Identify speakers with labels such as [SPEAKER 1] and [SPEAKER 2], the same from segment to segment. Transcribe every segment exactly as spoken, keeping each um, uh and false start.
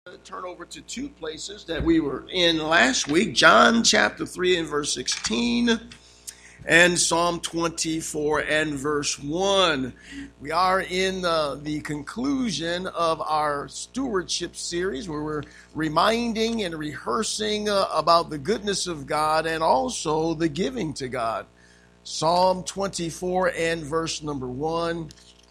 [SPEAKER 1] Turn over to two places that we were in last week, John chapter three and verse sixteen, and Psalm twenty-four and verse one. We are in uh, the conclusion of our stewardship series, where we're reminding and rehearsing uh, about the goodness of God and also the giving to God. Psalm twenty-four and verse number one.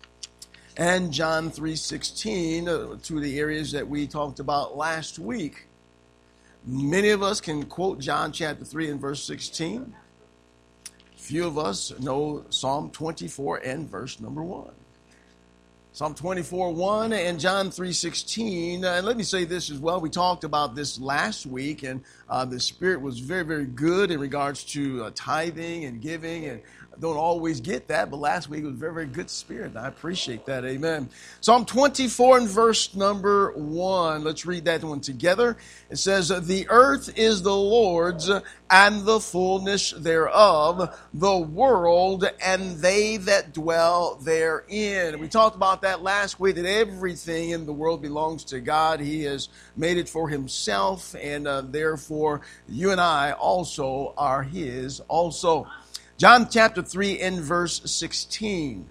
[SPEAKER 1] And John three sixteen, uh, two of the areas that we talked about last week. Many of us can quote John chapter three and verse sixteen. Few of us know Psalm twenty-four and verse number one. Psalm twenty-four one and John three sixteen. Uh, and let me say this as well. We talked about this last week, and uh, the Spirit was very, very good in regards to uh, tithing and giving, and don't always get that, but last week it was very, very good spirit, and I appreciate that. Amen. Psalm twenty-four and verse number one. Let's read that one together. It says, "The earth is the Lord's and the fullness thereof, the world and they that dwell therein." We talked about that last week, that everything in the world belongs to God. He has made it for himself, and uh, therefore you and I also are his also. John chapter three and verse sixteen.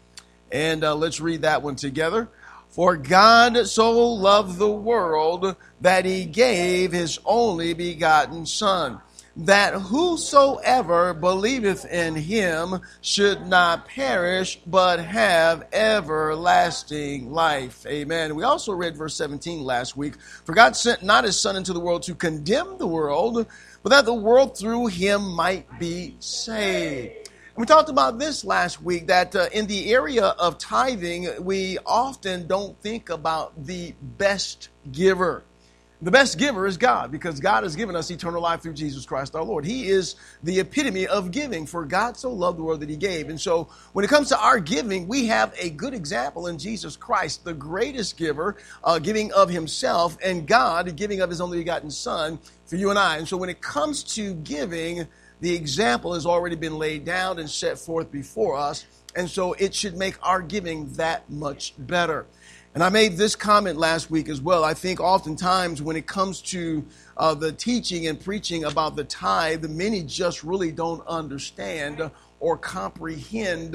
[SPEAKER 1] And uh, let's read that one together. "For God so loved the world that he gave his only begotten Son, that whosoever believeth in him should not perish, but have everlasting life." Amen. We also read verse seventeen last week. "For God sent not his Son into the world to condemn the world, but that the world through him might be saved." And we talked about this last week, that uh, in the area of tithing, we often don't think about the best giver. The best giver is God, because God has given us eternal life through Jesus Christ our Lord. He is the epitome of giving, for God so loved the world that he gave. And so when it comes to our giving, we have a good example in Jesus Christ, the greatest giver, uh, giving of himself, and God giving of his only begotten Son for you and I. And so when it comes to giving, the example has already been laid down and set forth before us. And so it should make our giving that much better. And I made this comment last week as well. I think oftentimes when it comes to uh, the teaching and preaching about the tithe, many just really don't understand or comprehend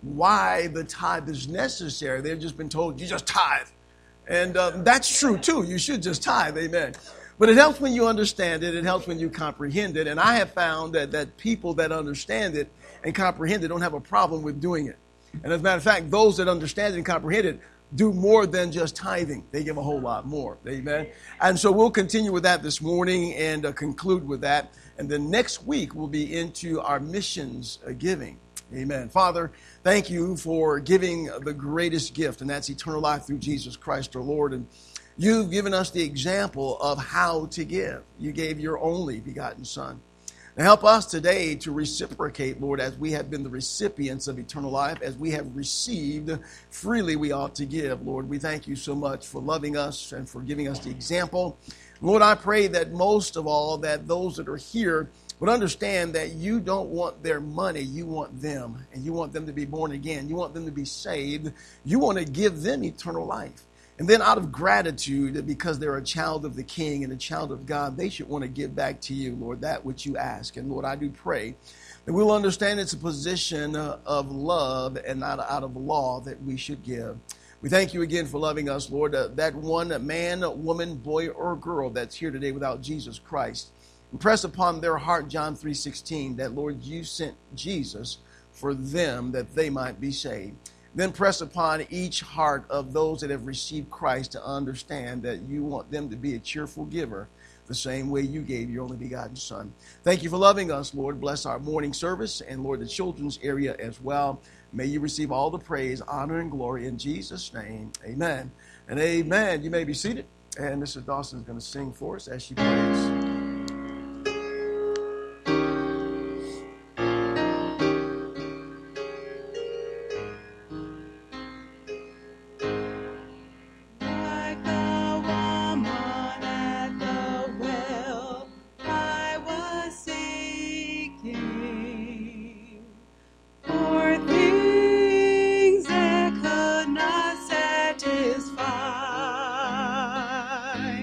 [SPEAKER 1] why the tithe is necessary. They've just been told, you just tithe. And uh, that's true too. You should just tithe. Amen. But it helps when you understand it. It helps when you comprehend it. And I have found that, that people that understand it and comprehend it don't have a problem with doing it. And as a matter of fact, those that understand it and comprehend it do more than just tithing. They give a whole lot more. Amen. And so we'll continue with that this morning and uh, conclude with that. And then next week we'll be into our missions uh, giving. Amen. Father, thank you for giving the greatest gift, and that's eternal life through Jesus Christ our Lord. And you've given us the example of how to give. You gave your only begotten Son. Now help us today to reciprocate, Lord, as we have been the recipients of eternal life, as we have received, freely we ought to give. Lord, we thank you so much for loving us and for giving us the example. Lord, I pray that most of all, that those that are here would understand that you don't want their money, you want them. And you want them to be born again. You want them to be saved. You want to give them eternal life. And then out of gratitude, because they're a child of the King and a child of God, they should want to give back to you, Lord, that which you ask. And Lord, I do pray that we'll understand it's a position of love and not out of law that we should give. We thank you again for loving us, Lord. Uh, that one man, woman, boy, or girl that's here today without Jesus Christ, impress upon their heart John three sixteen, that, Lord, you sent Jesus for them that they might be saved. Then press upon each heart of those that have received Christ to understand that you want them to be a cheerful giver the same way you gave your only begotten Son. Thank you for loving us, Lord. Bless our morning service and, Lord, the children's area as well. May you receive all the praise, honor, and glory in Jesus' name. Amen and amen. You may be seated. And Missus Dawson is going to sing for us as she plays.
[SPEAKER 2] Things that could not satisfy.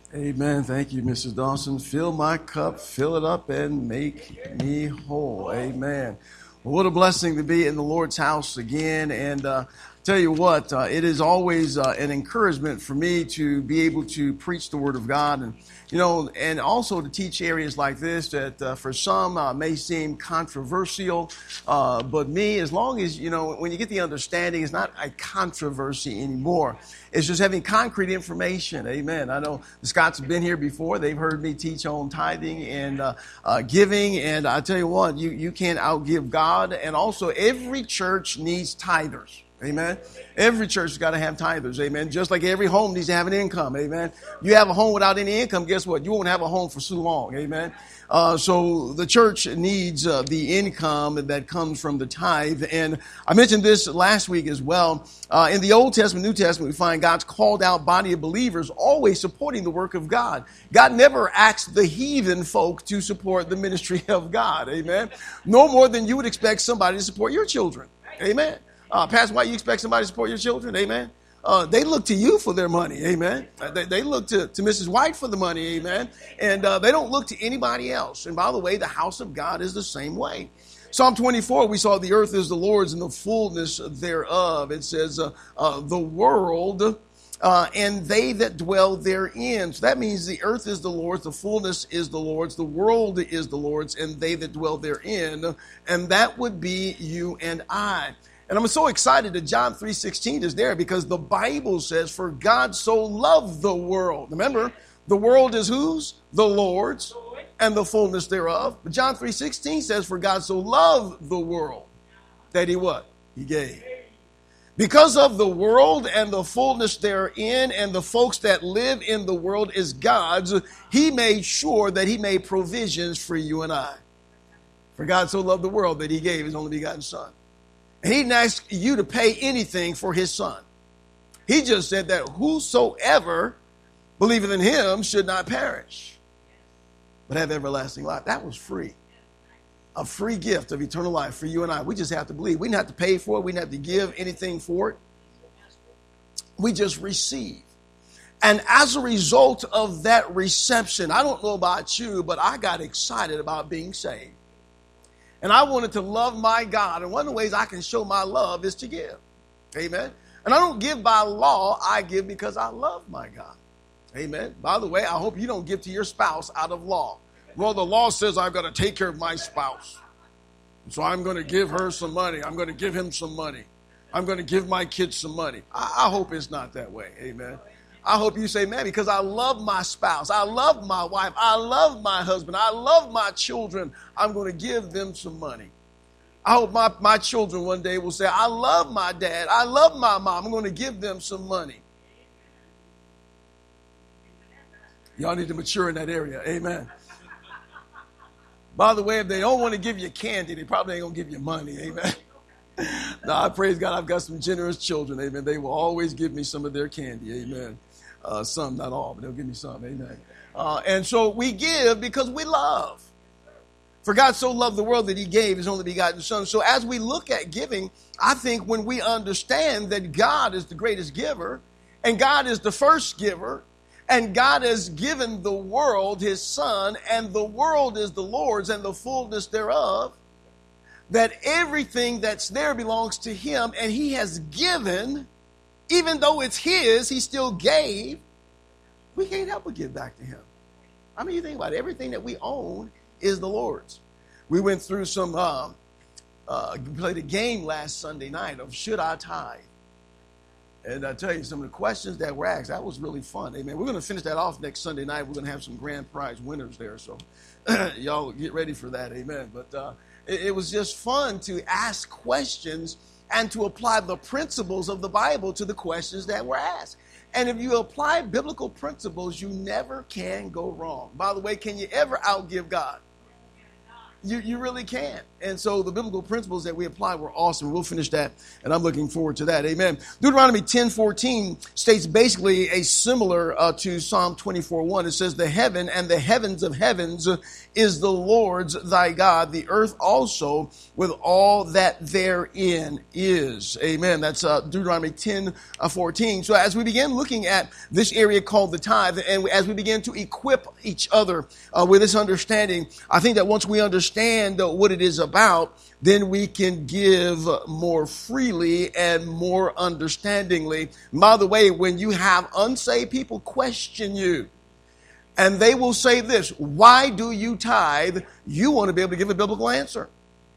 [SPEAKER 1] Amen. Thank you, Missus Dawson. Fill my cup, fill it up, and make me whole. Amen. Well, what a blessing to be in the Lord's house again. And uh, tell you what, uh, it is always uh, an encouragement for me to be able to preach the Word of God, and you know, and also to teach areas like this that uh, for some uh, may seem controversial, uh, but me, as long as, you know, when you get the understanding, it's not a controversy anymore. It's just having concrete information. Amen. I know the Scotts have been here before. They've heard me teach on tithing and uh, uh, giving. And I tell you what, you, you can't outgive God. And also, every church needs tithers. Amen. Every church has got to have tithers. Amen. Just like every home needs to have an income. Amen. You have a home without any income, guess what? You won't have a home for so long. Amen. Uh, so the church needs uh, the income that comes from the tithe. And I mentioned this last week as well. Uh, in the Old Testament, New Testament, we find God's called out body of believers always supporting the work of God. God never asked the heathen folk to support the ministry of God. Amen. No more than you would expect somebody to support your children. Amen. Uh, Pastor, why you expect somebody to support your children? Amen. Uh, they look to you for their money. Amen. Uh, they, they look to, to Missus White for the money. Amen. And uh, they don't look to anybody else. And by the way, the house of God is the same way. Psalm twenty-four, we saw the earth is the Lord's and the fullness thereof. It says uh, uh, the world uh, and they that dwell therein. So that means the earth is the Lord's, the fullness is the Lord's, the world is the Lord's, and they that dwell therein. And that would be you and I. And I'm so excited that John three sixteen is there because the Bible says, for God so loved the world. Remember, the world is whose? The Lord's, and the fullness thereof. But John three sixteen says, for God so loved the world that he what? He gave. Because of the world and the fullness therein and the folks that live in the world is God's, he made sure that he made provisions for you and I. For God so loved the world that he gave his only begotten son. And he didn't ask you to pay anything for his son. He just said that whosoever believeth in him should not perish, but have everlasting life. That was free. A free gift of eternal life for you and I. We just have to believe. We didn't have to pay for it. We didn't have to give anything for it. We just receive. And as a result of that reception, I don't know about you, but I got excited about being saved. And I wanted to love my God. And one of the ways I can show my love is to give. Amen. And I don't give by law. I give because I love my God. Amen. By the way, I hope you don't give to your spouse out of law. Well, the law says I've got to take care of my spouse. So I'm going to give her some money. I'm going to give him some money. I'm going to give my kids some money. I, I hope it's not that way. Amen. I hope you say, man, because I love my spouse. I love my wife. I love my husband. I love my children. I'm going to give them some money. I hope my, my children one day will say, I love my dad. I love my mom. I'm going to give them some money. Y'all need to mature in that area. Amen. By the way, if they don't want to give you candy, they probably ain't going to give you money. Amen. No, I praise God. I've got some generous children. Amen. They will always give me some of their candy. Amen. Uh, some, not all, but they'll give me some. Amen. Uh, and so we give because we love. For God so loved the world that he gave his only begotten son. So as we look at giving, I think when we understand that God is the greatest giver and God is the first giver and God has given the world his son and the world is the Lord's and the fullness thereof, that everything that's there belongs to him and he has given, even though it's his, he still gave. We can't help but give back to him. I mean, you think about it, everything that we own is the Lord's. We went through some, uh, uh, played a game last Sunday night of should I tithe? And I tell you, some of the questions that were asked, that was really fun. Amen. We're going to finish that off next Sunday night. We're going to have some grand prize winners there. So y'all get ready for that. Amen. But uh, it, it was just fun to ask questions and to apply the principles of the Bible to the questions that were asked. And if you apply biblical principles, you never can go wrong. By the way, can you ever outgive God? You, you really can't. And so the biblical principles that we apply were awesome. We'll finish that, and I'm looking forward to that. Amen. Deuteronomy ten fourteen states basically a similar uh, to Psalm twenty-four one. It says, the heaven and the heavens of heavens is the Lord's thy God, the earth also with all that therein is. Amen. That's uh, Deuteronomy ten fourteen. So as we begin looking at this area called the tithe, and as we begin to equip each other uh, with this understanding, I think that once we understand uh, what it is about, then we can give more freely and more understandingly. By the way, when you have unsaved people question you, and they will say this, why do you tithe? You want to be able to give a biblical answer.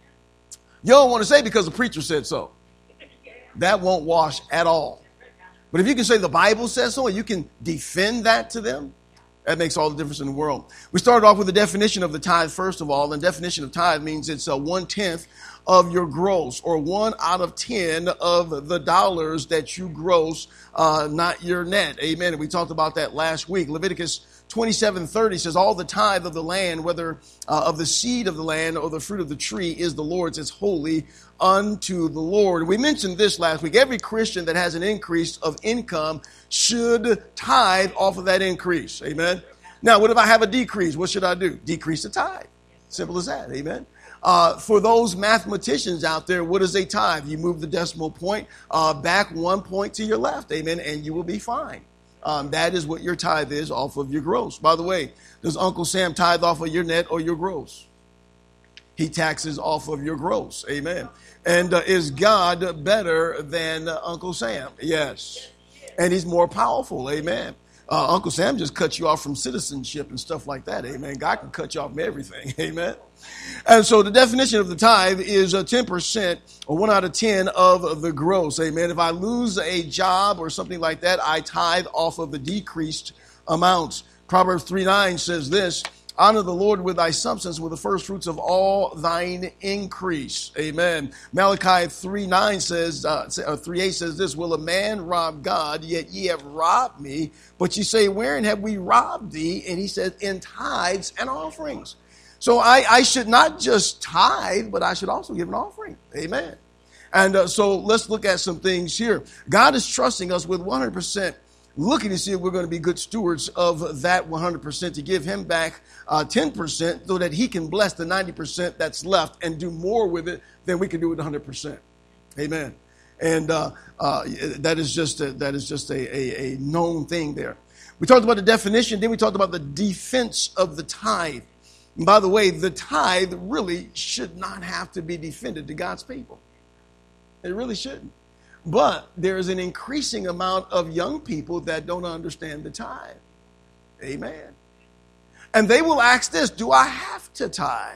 [SPEAKER 1] You don't want to say because the preacher said so. That won't wash at all. But if you can say the Bible says so, and you can defend that to them, that makes all the difference in the world. We started off with the definition of the tithe, first of all. And the definition of tithe means it's a one-tenth of your gross, or one out of ten of the dollars that you gross, uh, not your net. Amen. And we talked about that last week. Leviticus twenty-seven thirty says, all the tithe of the land, whether uh, of the seed of the land or the fruit of the tree, is the Lord's. It's holy unto the Lord. We mentioned this last week. Every Christian that has an increase of income should tithe off of that increase. Amen. Now, what if I have a decrease? What should I do? Decrease the tithe. Simple as that. Amen. Uh, for those mathematicians out there, what is a tithe? You move the decimal point uh, back one point to your left. Amen. And you will be fine. Um, that is what your tithe is off of your gross. By the way, does Uncle Sam tithe off of your net or your gross? He taxes off of your gross. Amen. And uh, is God better than uh, Uncle Sam? Yes. And he's more powerful. Amen. Uh, Uncle Sam just cut you off from citizenship and stuff like that. Amen. God can cut you off from everything. Amen. And so the definition of the tithe is uh, ten percent or one out of ten of the gross. Amen. If I lose a job or something like that, I tithe off of the decreased amounts. Proverbs three nine says this, honor the Lord with thy substance, with the first fruits of all thine increase. Amen. Malachi three nine says, uh, three eight says this, will a man rob God? Yet ye have robbed me. But ye say, wherein have we robbed thee? And he says, in tithes and offerings. So I, I should not just tithe, but I should also give an offering. Amen. And uh, so let's look at some things here. God is trusting us with one hundred percent, looking to see if we're going to be good stewards of that one hundred percent, to give him back uh, ten percent so that he can bless the ninety percent that's left and do more with it than we can do with one hundred percent. Amen. And uh, uh, that is just a, that is just a, a, a known thing there. We talked about the definition. Then we talked about the defense of the tithe. And by the way, the tithe really should not have to be defended to God's people. It really shouldn't. But there is an increasing amount of young people that don't understand the tithe. Amen. And they will ask this, do I have to tithe?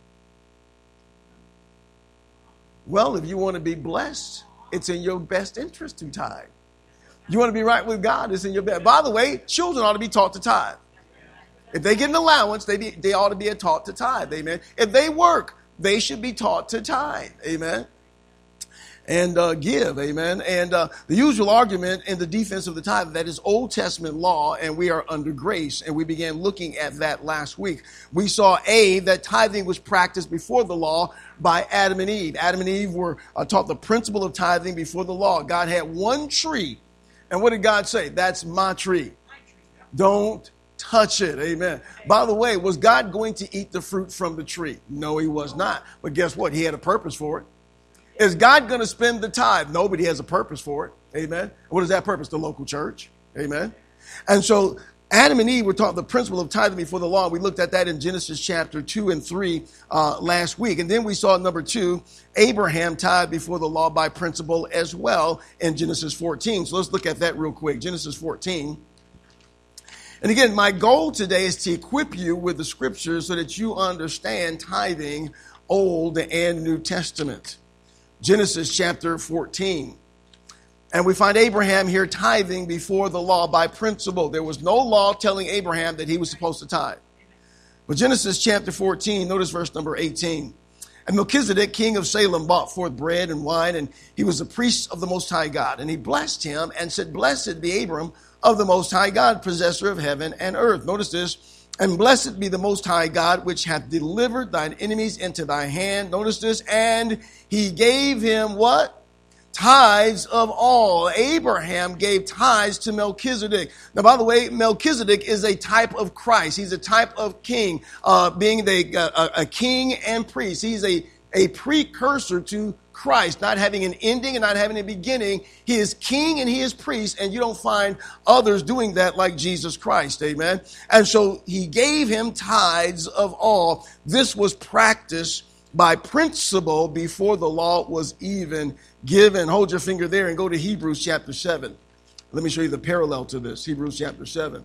[SPEAKER 1] Well, if you want to be blessed, it's in your best interest to tithe. You want to be right with God, it's in your best. By the way, children ought to be taught to tithe. If they get an allowance, they be, they ought to be taught to tithe. Amen. If they work, they should be taught to tithe. Amen. And uh, give. Amen. And uh, the usual argument in the defense of the tithe, that is Old Testament law, and we are under grace. And we began looking at that last week. We saw, A, that tithing was practiced before the law by Adam and Eve. Adam and Eve were uh, taught the principle of tithing before the law. God had one tree. And what did God say? That's my tree. Don't touch it. Amen. By the way, was God going to eat the fruit from the tree? No, he was not. But guess what? He had a purpose for it. Is God going to spend the tithe? Nobody has a purpose for it. Amen. What is that purpose? The local church. Amen. And so Adam and Eve were taught the principle of tithing before the law. We looked at that in Genesis chapter two and three uh, last week. And then we saw number two, Abraham tithed before the law by principle as well in Genesis fourteen. So let's look at that real quick. Genesis fourteen. And again, my goal today is to equip you with the scriptures so that you understand tithing, Old and New Testament. Genesis chapter fourteen. And we find Abraham here tithing before the law by principle. There was no law telling Abraham that he was supposed to tithe. But Genesis chapter fourteen, notice verse number eighteen. And Melchizedek, king of Salem, brought forth bread and wine, and he was a priest of the Most High God. And he blessed him and said, blessed be Abram of the Most High God, possessor of heaven and earth. Notice this. And blessed be the Most High God, which hath delivered thine enemies into thy hand. Notice this. And he gave him what? Tithes of all. Abraham gave tithes to Melchizedek. Now, by the way, Melchizedek is a type of Christ. He's a type of king, uh, being the, uh, a king and priest. He's a, a precursor to Christ, not having an ending and not having a beginning. He is king and he is priest, and you don't find others doing that like Jesus Christ. Amen. And so he gave him tithes of all. This was practiced by principle before the law was even given. Hold your finger there and go to Hebrews chapter seven. Let me show you the parallel to this. Hebrews chapter seven.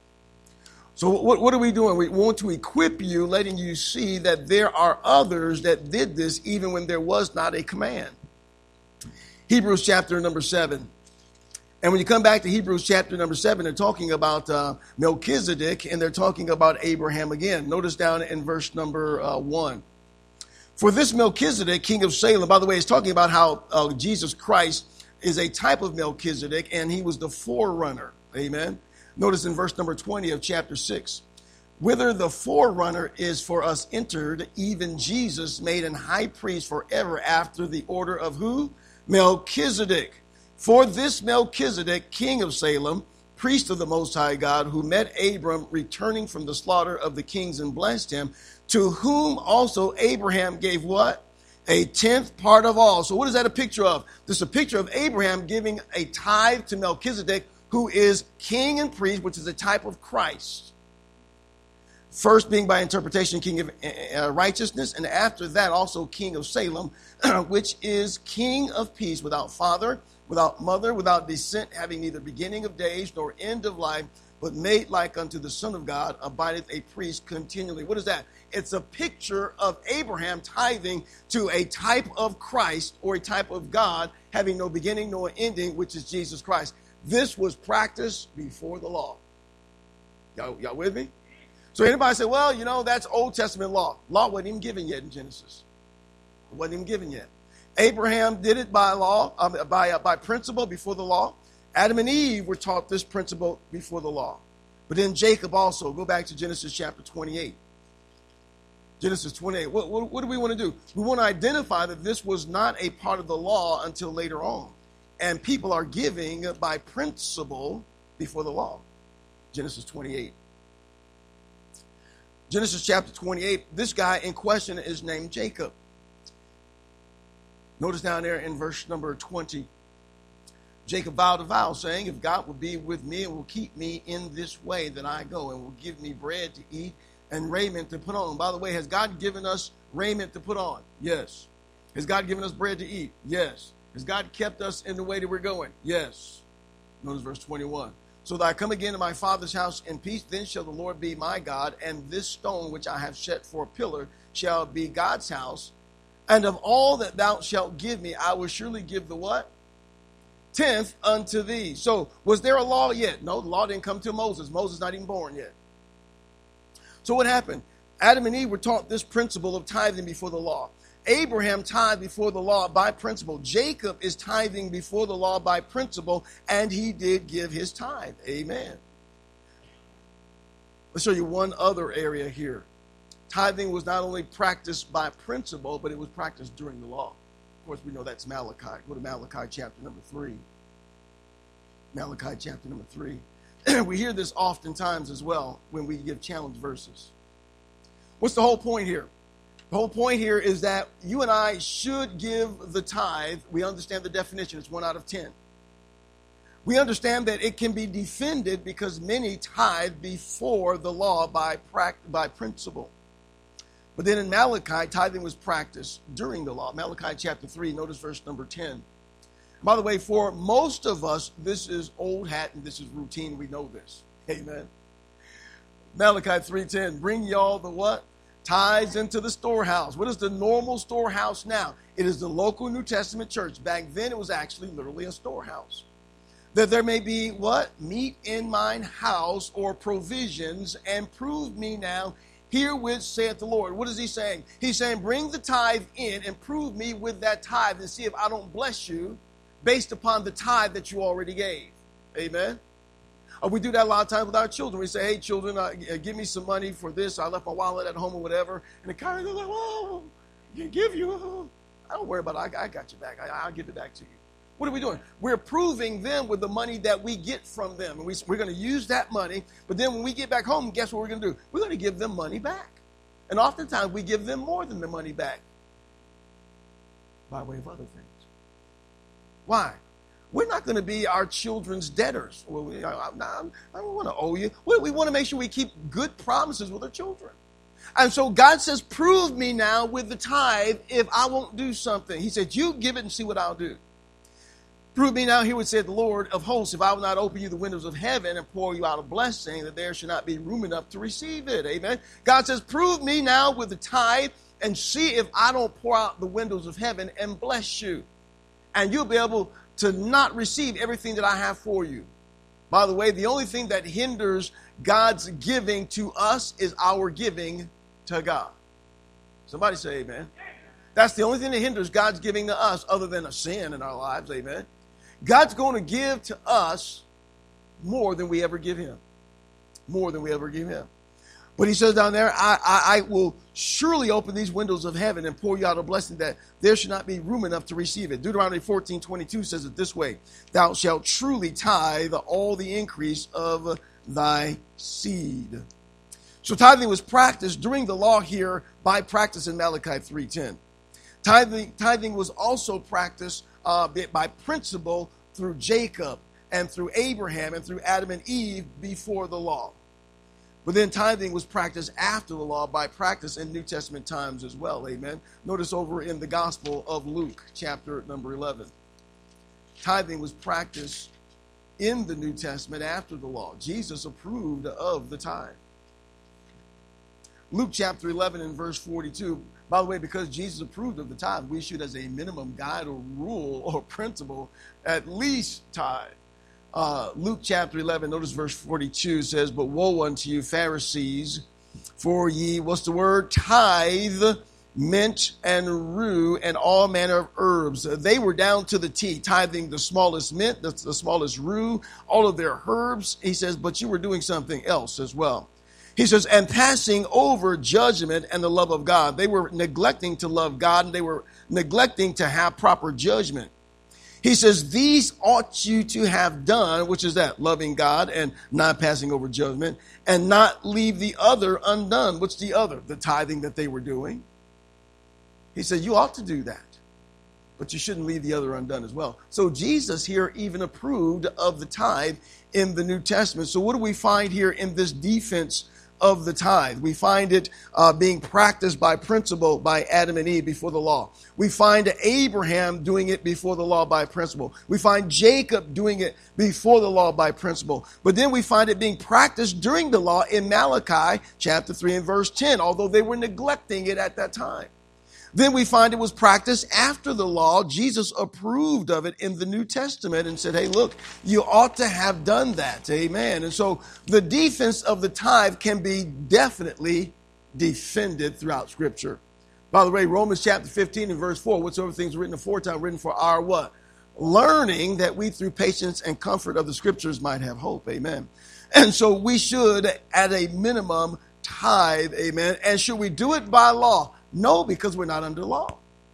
[SPEAKER 1] So what, what are we doing? We want to equip you, letting you see that there are others that did this even when there was not a command. Hebrews chapter number seven. And when you come back to Hebrews chapter number seven, they're talking about uh, Melchizedek, and they're talking about Abraham again. Notice down in verse number uh, one. For this Melchizedek, king of Salem, by the way, it's talking about how uh, Jesus Christ is a type of Melchizedek, and he was the forerunner. Amen. Notice in verse number twenty of chapter six, whither the forerunner is for us entered, even Jesus made an high priest forever after the order of who? Melchizedek. For this Melchizedek, king of Salem, priest of the Most High God, who met Abram returning from the slaughter of the kings and blessed him, to whom also Abraham gave what? A tenth part of all. So what is that a picture of? This is a picture of Abraham giving a tithe to Melchizedek, who is king and priest, which is a type of Christ. First being by interpretation king of uh, righteousness, and after that also king of Salem, which is king of peace, without father, without mother, without descent, having neither beginning of days nor end of life, but made like unto the Son of God, abideth a priest continually. What is that? It's a picture of Abraham tithing to a type of Christ, or a type of God, having no beginning nor ending, which is Jesus Christ. This was practiced before the law. Y'all, y'all with me? So anybody say, well, you know, that's Old Testament law. Law wasn't even given yet in Genesis. It wasn't even given yet. Abraham did it by law, um, by, uh, by principle before the law. Adam and Eve were taught this principle before the law. But then Jacob also. Go back to Genesis chapter twenty-eight. Genesis twenty-eight. What, what, what do we want to do? We want to identify that this was not a part of the law until later on. And people are giving by principle before the law. Genesis twenty-eight. Genesis chapter twenty-eight, this guy in question is named Jacob. Notice down there in verse number twenty. Jacob vowed a vow, saying, if God will be with me and will keep me in this way that I go, and will give me bread to eat and raiment to put on. By the way, has God given us raiment to put on? Yes. Has God given us bread to eat? Yes. Has God kept us in the way that we're going? Yes. Notice verse twenty-one. So that I come again to my father's house in peace, then shall the Lord be my God, and this stone which I have set for a pillar shall be God's house. And of all that thou shalt give me, I will surely give the what? Tenth unto thee. So was there a law yet? No, the law didn't come to Moses. Moses not even born yet. So what happened? Adam and Eve were taught this principle of tithing before the law. Abraham tithed before the law by principle. Jacob is tithing before the law by principle, and he did give his tithe. Amen. Let's show you one other area here. Tithing was not only practiced by principle, but it was practiced during the law. Of course, we know that's Malachi. Go to Malachi chapter number three. Malachi chapter number three. We hear this oftentimes as well when we give challenge verses. What's the whole point here? The whole point here is that you and I should give the tithe. We understand the definition. It's one out of ten. We understand that it can be defended because many tithe before the law by, by principle. But then in Malachi, tithing was practiced during the law. Malachi chapter three, notice verse number ten. By the way, for most of us, this is old hat and this is routine. We know this. Amen. Malachi three ten, bring y'all the what? Tithes into the storehouse. What is the normal storehouse now? It is the local New Testament church. Back then, it was actually literally a storehouse. That there may be what? Meat in mine house, or provisions, and prove me now herewith, saith the Lord. What is he saying? He's saying, bring the tithe in and prove me with that tithe and see if I don't bless you based upon the tithe that you already gave. Amen. Uh, we do that a lot of times with our children. We say, hey, children, uh, give me some money for this. I left my wallet at home or whatever. And the kind of like, oh, I can give you. Oh, I don't worry about it. I, I got you back. I, I'll give it back to you. What are we doing? We're approving them with the money that we get from them. And we, we're going to use that money. But then when we get back home, guess what we're going to do? We're going to give them money back. And oftentimes we give them more than the money back by way of other things. Why? We're not going to be our children's debtors. Well, we, I, I, I don't want to owe you. We, we want to make sure we keep good promises with our children. And so God says, prove me now with the tithe if I won't do something. He said, you give it and see what I'll do. Prove me now, he would say, the Lord of hosts, if I will not open you the windows of heaven and pour you out a blessing, that there should not be room enough to receive it. Amen. God says, prove me now with the tithe and see if I don't pour out the windows of heaven and bless you. And you'll be able to not receive everything that I have for you. By the way, the only thing that hinders God's giving to us is our giving to God. Somebody say amen. That's the only thing that hinders God's giving to us other than a sin in our lives. Amen. God's going to give to us more than we ever give him. More than we ever give him. But he says down there, I, I, I will surely open these windows of heaven and pour you out a blessing that there should not be room enough to receive it. Deuteronomy fourteen twenty-two says it this way. Thou shalt truly tithe all the increase of thy seed. So tithing was practiced during the law here by practice in Malachi three ten. Tithing, tithing was also practiced uh, by principle through Jacob and through Abraham and through Adam and Eve before the law. But then tithing was practiced after the law by practice in New Testament times as well. Amen. Notice over in the Gospel of Luke, chapter number eleven. Tithing was practiced in the New Testament after the law. Jesus approved of the tithe. Luke chapter eleven and verse forty-two. By the way, because Jesus approved of the tithe, we should, as a minimum guide or rule or principle, at least tithe. Uh, Luke chapter eleven, notice verse forty-two says, but woe unto you, Pharisees, for ye, what's the word? Tithe, mint, and rue, and all manner of herbs. They were down to the T, tithing the smallest mint, the, the smallest rue, all of their herbs. He says, but you were doing something else as well. He says, and passing over judgment and the love of God. They were neglecting to love God, and they were neglecting to have proper judgment. He says, these ought you to have done, which is that, loving God and not passing over judgment, and not leave the other undone. What's the other? The tithing that they were doing. He said, you ought to do that, but you shouldn't leave the other undone as well. So Jesus here even approved of the tithe in the New Testament. So what do we find here in this defense of the tithe? We find it uh, being practiced by principle by Adam and Eve before the law. We find Abraham doing it before the law by principle. We find Jacob doing it before the law by principle. But then we find it being practiced during the law in Malachi chapter three and verse ten, although they were neglecting it at that time. Then we find it was practiced after the law. Jesus approved of it in the New Testament and said, hey, look, you ought to have done that. Amen. And so the defense of the tithe can be definitely defended throughout Scripture. By the way, Romans chapter fifteen and verse four, whatsoever things written aforetime, written for our what? Learning, that we through patience and comfort of the Scriptures might have hope. Amen. And so we should, at a minimum, tithe. Amen. And should we do it by law? No, because we're not under law.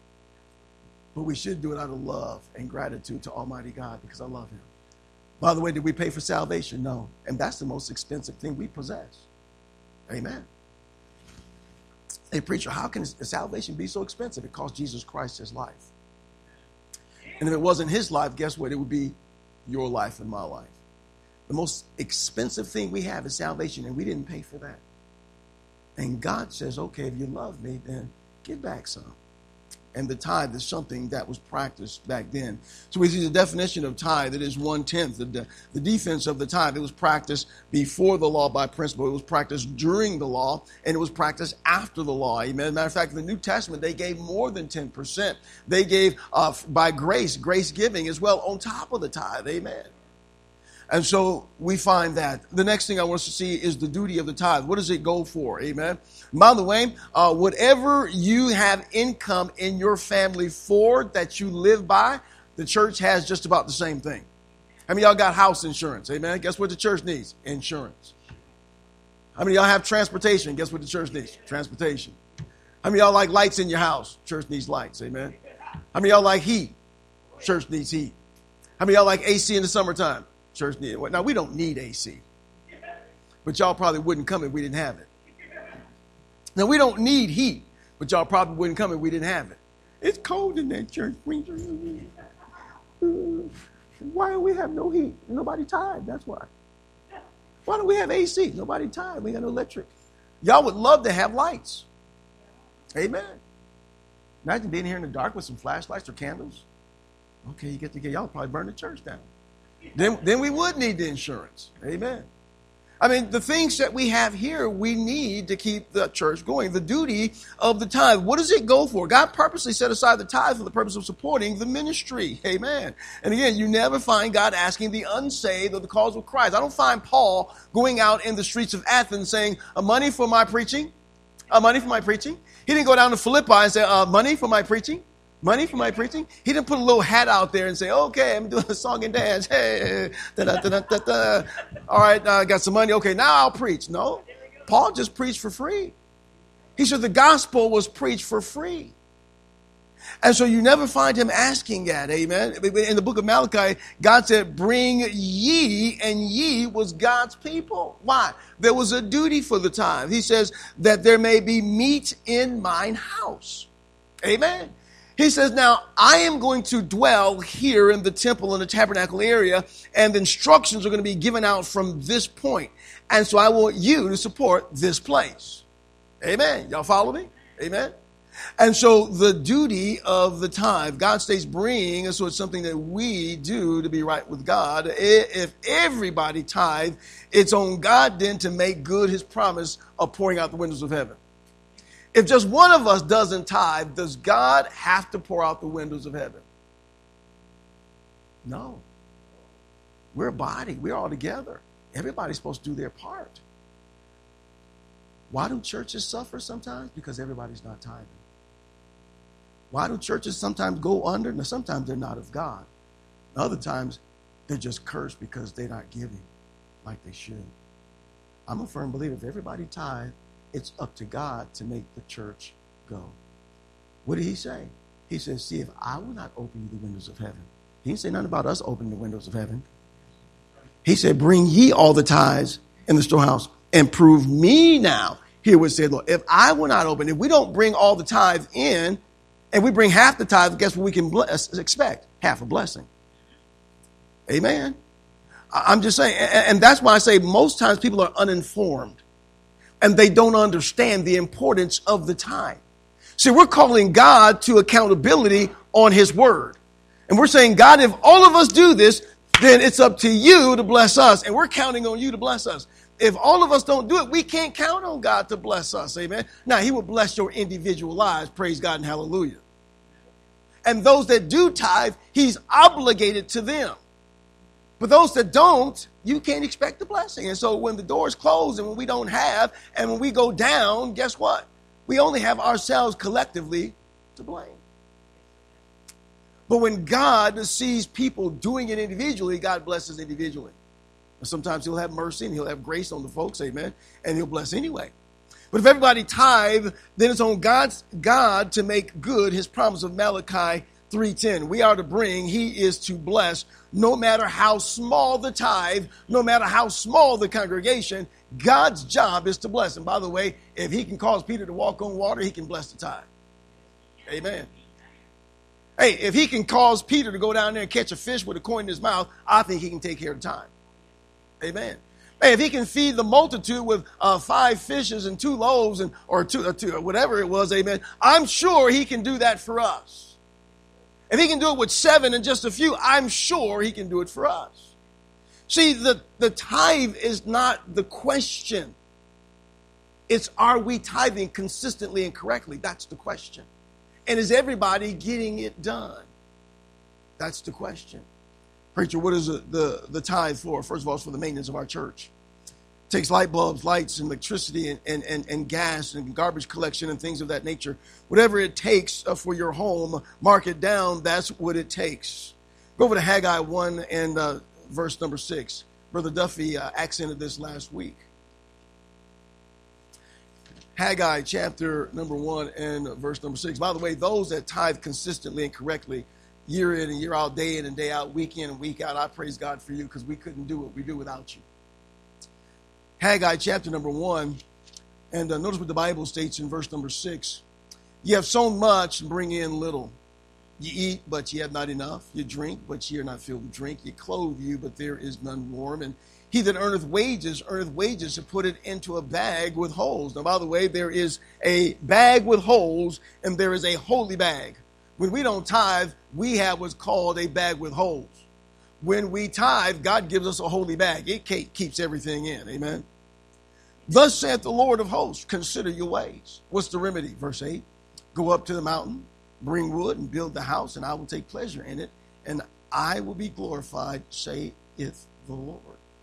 [SPEAKER 1] But we should do it out of love and gratitude to Almighty God because I love him. By the way, did we pay for salvation? No. And that's the most expensive thing we possess. Amen. Hey, preacher, how can salvation be so expensive? It cost Jesus Christ his life. And if it wasn't his life, guess what? It would be your life and my life. The most expensive thing we have is salvation, and we didn't pay for that. And God says, okay, if you love me, then give back some. And the tithe is something that was practiced back then. So we see the definition of tithe. It is one-tenth. The, the defense of the tithe, it was practiced before the law by principle. It was practiced during the law, and it was practiced after the law. Amen. As a matter of fact, in the New Testament, they gave more than ten percent. They gave, uh, by grace, grace giving as well on top of the tithe. Amen. And so we find that. The next thing I want us to see is the duty of the tithe. What does it go for? Amen. By the way, uh, whatever you have income in your family for that you live by, the church has just about the same thing. How many of y'all got house insurance? Amen. Guess what the church needs? Insurance. How many of y'all have transportation? Guess what the church needs? Transportation. How many of y'all like lights in your house? Church needs lights. Amen. How many of y'all like heat? Church needs heat. How many of y'all like A C in the summertime? Church needs it. Now, we don't need A C. But y'all probably wouldn't come if we didn't have it. Now, we don't need heat. But y'all probably wouldn't come if we didn't have it. It's cold in that church. Why don't we have no heat? Nobody tired. That's why. Why don't we have A C? Nobody tired. We got no electric. Y'all would love to have lights. Amen. Imagine being here in the dark with some flashlights or candles. Okay, you get to get, y'all probably burn the church down. Then, then we would need the insurance. Amen. I mean, the things that we have here, we need to keep the church going. The duty of the tithe. What does it go for? God purposely set aside the tithe for the purpose of supporting the ministry. Amen. And again, you never find God asking the unsaved or the cause of Christ. I don't find Paul going out in the streets of Athens saying, uh, money for my preaching, uh, money for my preaching. He didn't go down to Philippi and say, uh, money for my preaching. Money for my preaching? He didn't put a little hat out there and say, okay, I'm doing a song and dance. Hey, da, da, da, da, da. All right, I uh, got some money. Okay, now I'll preach. No, Paul just preached for free. He said the gospel was preached for free. And so you never find him asking that, amen. In the book of Malachi, God said, bring ye, and ye was God's people. Why? There was a duty for the tithe. He says that there may be meat in mine house. Amen. He says, now, I am going to dwell here in the temple and the tabernacle area, and the instructions are going to be given out from this point. And so I want you to support this place. Amen. Y'all follow me? Amen. And so the duty of the tithe, God states bring, and so it's something that we do to be right with God. If everybody tithe, it's on God then to make good his promise of pouring out the windows of heaven. If just one of us doesn't tithe, does God have to pour out the windows of heaven? No. We're a body. We're all together. Everybody's supposed to do their part. Why do churches suffer sometimes? Because everybody's not tithing. Why do churches sometimes go under? Now, sometimes they're not of God. Other times, they're just cursed because they're not giving like they should. I'm a firm believer if everybody tithe, it's up to God to make the church go. What did he say? He says, see, if I will not open you the windows of heaven. He didn't say nothing about us opening the windows of heaven. He said, bring ye all the tithes in the storehouse and prove me now. Here would say, Lord, if I will not open, if we don't bring all the tithe in, and we bring half the tithe, guess what we can bless, expect? Half a blessing. Amen. I'm just saying, and that's why I say most times people are uninformed. And they don't understand the importance of the tithe. See, we're calling God to accountability on his word. And we're saying, God, if all of us do this, then it's up to you to bless us. And we're counting on you to bless us. If all of us don't do it, we can't count on God to bless us. Amen. Now, he will bless your individual lives. Praise God and hallelujah. And those that do tithe, he's obligated to them. But those that don't, you can't expect the blessing. And so when the doors close and when we don't have, and when we go down, guess what? We only have ourselves collectively to blame. But when God sees people doing it individually, God blesses individually. And sometimes he'll have mercy and he'll have grace on the folks, amen, and he'll bless anyway. But if everybody tithe, then it's on God's God to make good his promise of Malachi three ten. We are to bring, he is to bless, no matter how small the tithe, no matter how small the congregation, God's job is to bless. And by the way, if he can cause Peter to walk on water, he can bless the tithe. Amen. Hey, if he can cause Peter to go down there and catch a fish with a coin in his mouth, I think he can take care of the tithe. Amen. Hey, if he can feed the multitude with uh, five fishes and two loaves and or two, uh, two, whatever it was, amen, I'm sure he can do that for us. If he can do it with seven and just a few, I'm sure he can do it for us. See, the, the tithe is not the question. It's, are we tithing consistently and correctly? That's the question. And is everybody getting it done? That's the question. Preacher, what is the, the, the tithe for? First of all, it's for the maintenance of our church. It takes light bulbs, lights, and electricity, and, and, and, and gas, and garbage collection, and things of that nature. Whatever it takes for your home, mark it down. That's what it takes. Go over to Haggai one and uh, verse number six. Brother Duffy uh, accented this last week. Haggai chapter number one and verse number six. By the way, those that tithe consistently and correctly, year in and year out, day in and day out, week in and week out, I praise God for you because we couldn't do what we do without you. Haggai chapter number one, and uh, notice what the Bible states in verse number six. You have sown much and bring in little. You eat, but ye have not enough. You drink, but ye are not filled with drink. You clothe you, but there is none warm. And he that earneth wages, earneth wages to put it into a bag with holes. Now, by the way, there is a bag with holes, and there is a holy bag. When we don't tithe, we have what's called a bag with holes. When we tithe, God gives us a holy bag. It keeps everything in. Amen. Thus saith the Lord of hosts, consider your ways. What's the remedy? Verse eight. Go up to the mountain, bring wood, and build the house, and I will take pleasure in it, and I will be glorified, saith the Lord.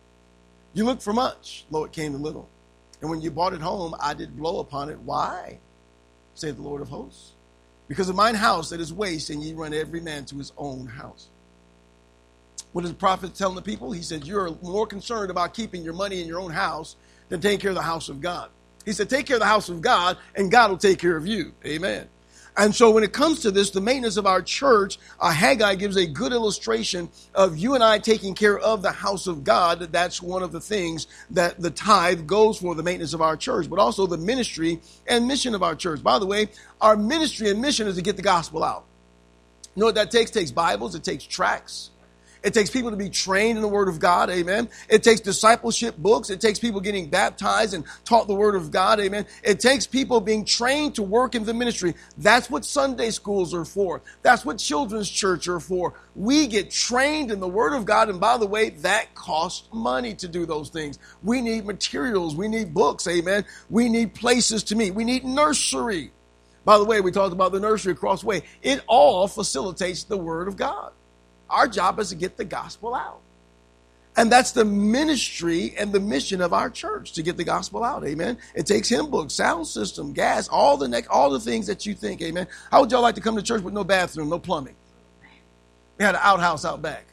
[SPEAKER 1] You looked for much, lo, it came to little. And when you brought it home, I did blow upon it. Why? Saith the Lord of hosts. Because of mine house that is waste, and ye run every man to his own house. What is the prophet telling the people? He said, you're more concerned about keeping your money in your own house than taking care of the house of God. He said, take care of the house of God, and God will take care of you. Amen. And so when it comes to this, the maintenance of our church, uh, Haggai gives a good illustration of you and I taking care of the house of God. That's one of the things that the tithe goes for, the maintenance of our church, but also the ministry and mission of our church. By the way, our ministry and mission is to get the gospel out. You know what that takes? It takes Bibles. It takes tracts. It takes people to be trained in the Word of God, amen. It takes discipleship books. It takes people getting baptized and taught the Word of God, amen. It takes people being trained to work in the ministry. That's what Sunday schools are for. That's what children's church are for. We get trained in the Word of God, and by the way, that costs money to do those things. We need materials. We need books, amen. We need places to meet. We need nursery. By the way, we talked about the nursery across the way. It all facilitates the Word of God. Our job is to get the gospel out. And that's the ministry and the mission of our church, to get the gospel out. Amen. It takes hymn books, sound system, gas, all the next, all the things that you think. Amen. How would y'all like to come to church with no bathroom, no plumbing? We had an outhouse out back.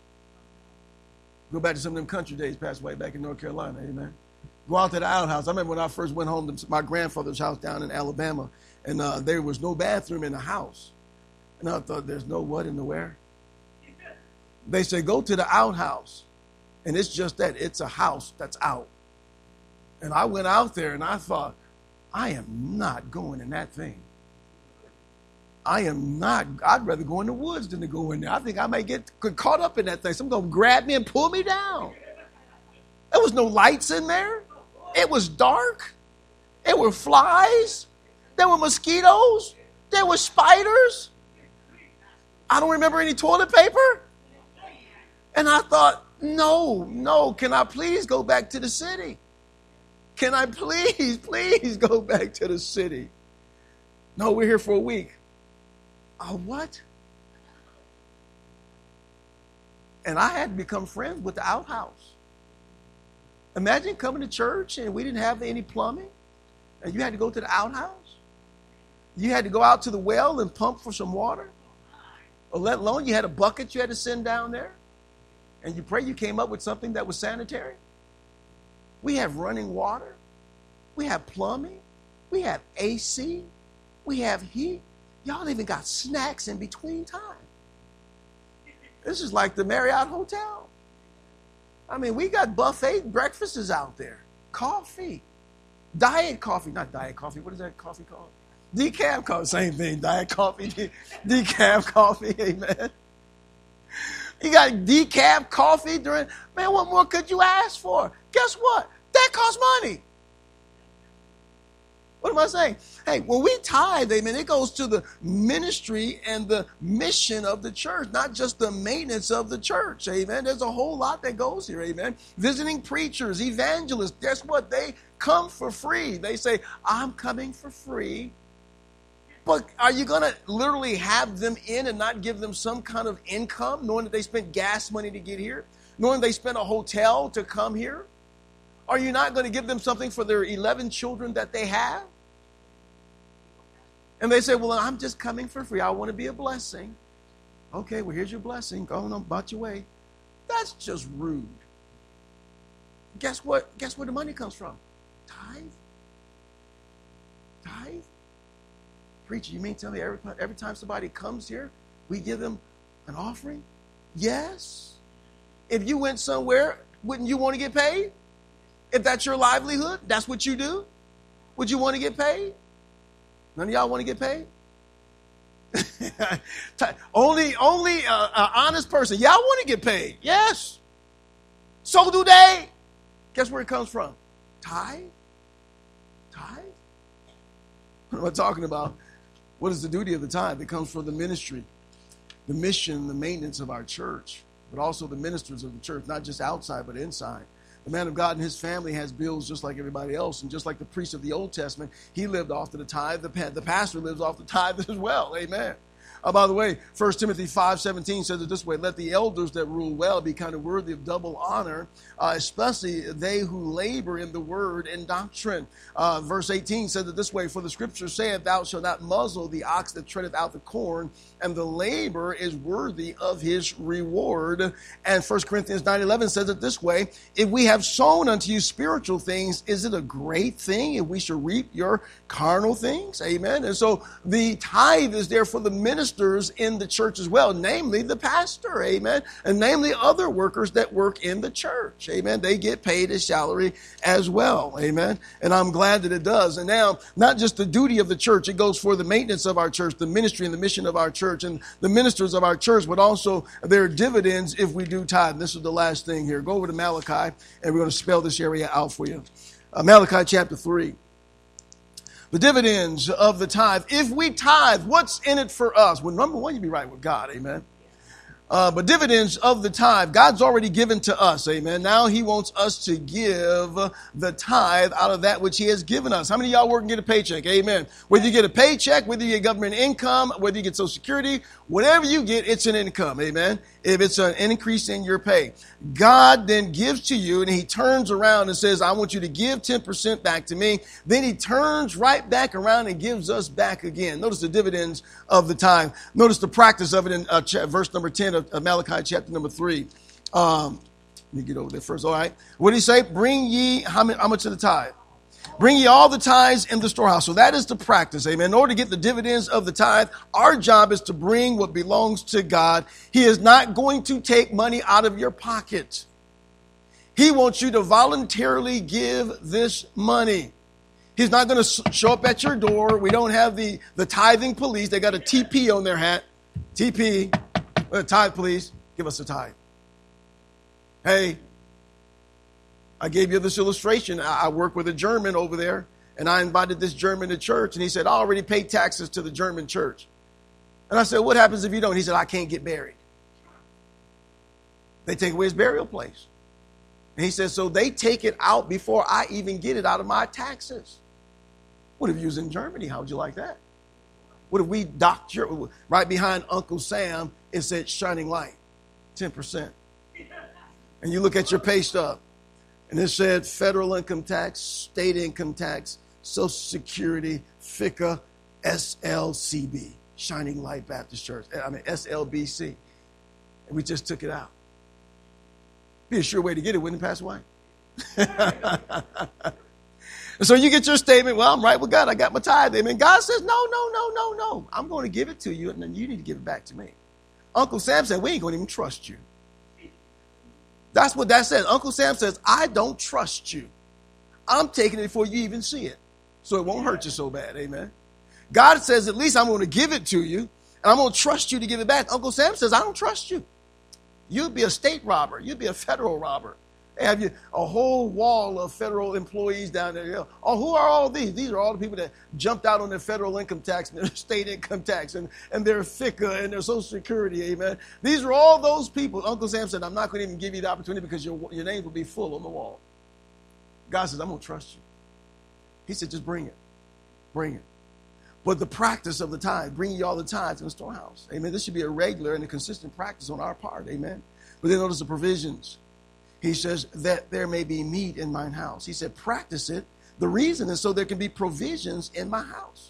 [SPEAKER 1] Go back to some of them country days, passed away back in North Carolina. Amen. Go out to the outhouse. I remember when I first went home to my grandfather's house down in Alabama, and uh, there was no bathroom in the house. And I thought, there's no what in the where? They say, go to the outhouse. And it's just that. It's a house that's out. And I went out there and I thought, I am not going in that thing. I am not. I'd rather go in the woods than to go in there. I think I may get caught up in that thing. Someone's going to grab me and pull me down. There was no lights in there. It was dark. There were flies. There were mosquitoes. There were spiders. I don't remember any toilet paper. And I thought, no, no, can I please go back to the city? Can I please, please go back to the city? No, we're here for a week. Oh, what? And I had to become friends with the outhouse. Imagine coming to church and we didn't have any plumbing, and you had to go to the outhouse. You had to go out to the well and pump for some water. Or let alone you had a bucket you had to send down there. And you pray you came up with something that was sanitary. We have running water. We have plumbing. We have A C. We have heat. Y'all even got snacks in between time. This is like the Marriott Hotel. I mean, we got buffet breakfasts out there. Coffee. Diet coffee. Not diet coffee. What is that coffee called? Decaf coffee. Same thing. Diet coffee. De- decaf coffee. Amen. You got decaf coffee during, man, what more could you ask for? Guess what? That costs money. What am I saying? Hey, when we tithe, amen, it goes to the ministry and the mission of the church, not just the maintenance of the church, amen. There's a whole lot that goes here, amen. Visiting preachers, evangelists, guess what? They come for free. They say, I'm coming for free. But are you going to literally have them in and not give them some kind of income, knowing that they spent gas money to get here, knowing they spent a hotel to come here? Are you not going to give them something for their eleven children that they have? And they say, well, I'm just coming for free. I want to be a blessing. Okay, well, here's your blessing. Go on about your way. That's just rude. Guess what? Guess where the money comes from? Tithe. Tithe. Preacher, you mean tell me every, every time somebody comes here, we give them an offering? Yes. If you went somewhere, wouldn't you want to get paid? If that's your livelihood, that's what you do? Would you want to get paid? None of y'all want to get paid? only only uh, an honest person. Y'all want to get paid. Yes. So do they. Guess where it comes from? Tithe? Tithe? What am I talking about? What is the duty of the tithe? It comes from the ministry, the mission, the maintenance of our church, but also the ministers of the church, not just outside, but inside. The man of God and his family has bills just like everybody else. And just like the priest of the Old Testament, he lived off of the tithe. The, the pastor lives off the tithe as well. Amen. Uh, by the way, First Timothy five seventeen says it this way: let the elders that rule well be kind of worthy of double honor, uh, especially they who labor in the word and doctrine. Uh, verse eighteen says it this way: for the scripture saith, thou shalt not muzzle the ox that treadeth out the corn, and the labor is worthy of his reward. And First Corinthians nine eleven says it this way: if we have sown unto you spiritual things, is it a great thing if we should reap your carnal things? Amen. And so the tithe is there for the ministers in the church as well, namely the pastor, amen, and namely other workers that work in the church, amen. They get paid a salary as well, amen, and I'm glad that it does. And now, not just the duty of the church, it goes for the maintenance of our church, the ministry and the mission of our church, and the ministers of our church, but also their dividends if we do tithe. And this is the last thing here. Go over to Malachi, and we're going to spell this area out for you. Uh, Malachi chapter three. The dividends of the tithe. If we tithe, what's in it for us? Well, number one, you be right with God. Amen. Uh, but dividends of the tithe, God's already given to us. Amen. Now he wants us to give the tithe out of that which he has given us. How many of y'all work and get a paycheck? Amen. Whether you get a paycheck, whether you get government income, whether you get Social Security, whatever you get, it's an income. Amen. If it's an increase in your pay, God then gives to you, and he turns around and says, I want you to give ten percent back to me. Then he turns right back around and gives us back again. Notice the dividends of the tithe. Notice the practice of it in uh, ch- verse number ten of, of Malachi chapter number three. Um, let me get over there first. All right. What did he say? Bring ye, how, many, how much of the tithe? Bring ye all the tithes in the storehouse. So that is the practice. Amen. In order to get the dividends of the tithe, our job is to bring what belongs to God. He is not going to take money out of your pocket. He wants you to voluntarily give this money. He's not going to show up at your door. We don't have the, the tithing police. They got a T P on their hat. T P, uh, tithe police, give us a tithe. Hey, I gave you this illustration. I work with a German over there, and I invited this German to church, and he said, I already paid taxes to the German church. And I said, what happens if you don't? He said, I can't get buried. They take away his burial place. And he said, so they take it out before I even get it out of my taxes. What if you was in Germany? How would you like that? What if we docked your, right behind Uncle Sam, it said shining light, ten percent. And you look at your pay stub, and it said federal income tax, state income tax, Social Security, FICA, S L C B, Shining Light Baptist Church. I mean, S L B C. And we just took it out. Be a sure way to get it, wouldn't it, Pastor White? So you get your statement, well, I'm right with God. I got my tithe. And God says, no, no, no, no, no. I'm going to give it to you, and then you need to give it back to me. Uncle Sam said, we ain't going to even trust you. That's what that says. Uncle Sam says, I don't trust you. I'm taking it before you even see it. So it won't hurt you so bad. Amen. God says, at least I'm going to give it to you, and I'm going to trust you to give it back. Uncle Sam says, I don't trust you. You'd be a state robber. You'd be a federal robber. They have you a whole wall of federal employees down there. You know, oh, who are all these? These are all the people that jumped out on their federal income tax and their state income tax and, and their FICA and their Social Security. Amen. These are all those people. Uncle Sam said, I'm not going to even give you the opportunity because your, your name will be full on the wall. God says, I'm going to trust you. He said, just bring it. Bring it. But the practice of the tithe, bringing you all the tithes in the storehouse. Amen. This should be a regular and a consistent practice on our part. Amen. But then notice the provisions. He says that there may be meat in mine house. He said, practice it. The reason is so there can be provisions in my house.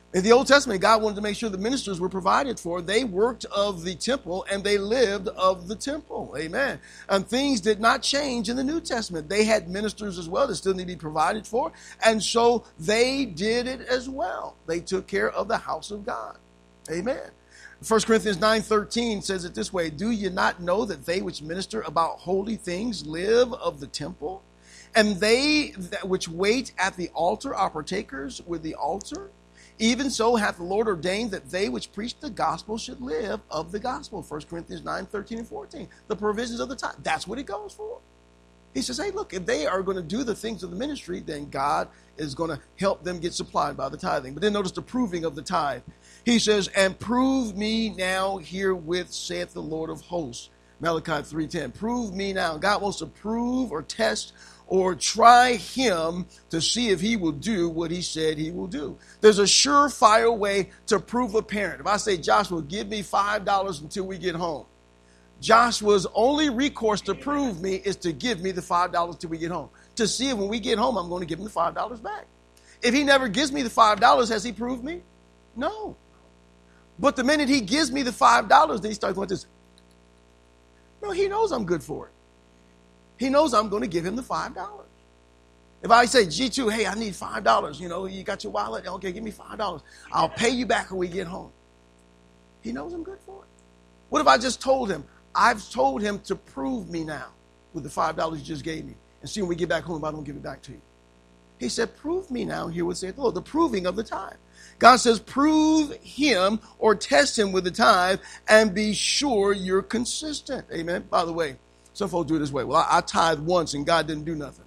[SPEAKER 1] In the Old Testament, God wanted to make sure the ministers were provided for. They worked of the temple and they lived of the temple. Amen. And things did not change in the New Testament. They had ministers as well that still need to be provided for. And so they did it as well. They took care of the house of God. Amen. First Corinthians nine thirteen says it this way: do you not know that they which minister about holy things live of the temple? And they that which wait at the altar are partakers with the altar? Even so hath the Lord ordained that they which preach the gospel should live of the gospel. First Corinthians nine, thirteen and fourteen. The provisions of the time. That's what it goes for. He says, hey, look, if they are going to do the things of the ministry, then God is going to help them get supplied by the tithing. But then notice the proving of the tithe. He says, and prove me now herewith, saith the Lord of hosts. Malachi three ten. Prove me now. God wants to prove or test or try him to see if he will do what he said he will do. There's a surefire way to prove a parent. If I say, Joshua, give me five dollars until we get home, Joshua's only recourse to prove me is to give me the five dollars till we get home. To see if when we get home, I'm going to give him the five dollars back. If he never gives me the five dollars, has he proved me? No. But the minute he gives me the five dollars, then he starts going this. No, he knows I'm good for it. He knows I'm going to give him the five dollars. If I say, G two, hey, I need five dollars. You know, you got your wallet? Okay, give me five dollars. I'll pay you back when we get home. He knows I'm good for it. What if I just told him, I've told him to prove me now with the five dollars you just gave me. And see when we get back home if I don't give it back to you. He said, prove me now. Here would say the Lord, the proving of the tithe. God says, prove him or test him with the tithe and be sure you're consistent. Amen. By the way, some folks do it this way. Well, I, I tithed once and God didn't do nothing.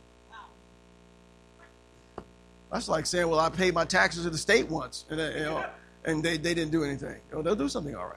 [SPEAKER 1] That's like saying, well, I paid my taxes to the state once and, you know, and they, they didn't do anything. You know, they'll do something all right.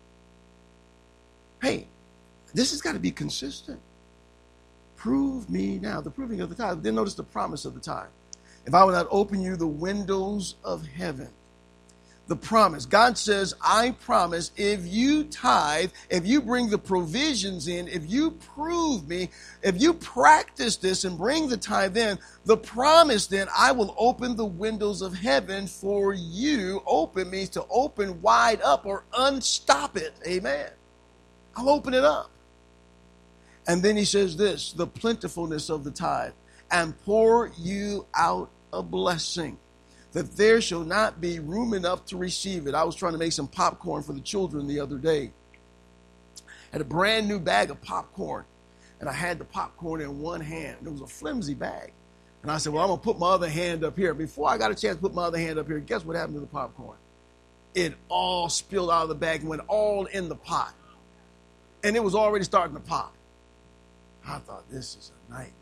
[SPEAKER 1] Hey, this has got to be consistent. Prove me now. The proving of the tithe. Then notice the promise of the tithe. If I will not open you the windows of heaven. The promise. God says, I promise if you tithe, if you bring the provisions in, if you prove me, if you practice this and bring the tithe in, the promise then, I will open the windows of heaven for you. Open means to open wide up or unstop it. Amen. I'll open it up. And then he says this, the plentifulness of the tithe, and pour you out a blessing, that there shall not be room enough to receive it. I was trying to make some popcorn for the children the other day. I had a brand new bag of popcorn, and I had the popcorn in one hand. It was a flimsy bag. And I said, well, I'm going to put my other hand up here. Before I got a chance to put my other hand up here, guess what happened to the popcorn? It all spilled out of the bag and went all in the pot. And it was already starting to pop. I thought, this is a nightmare.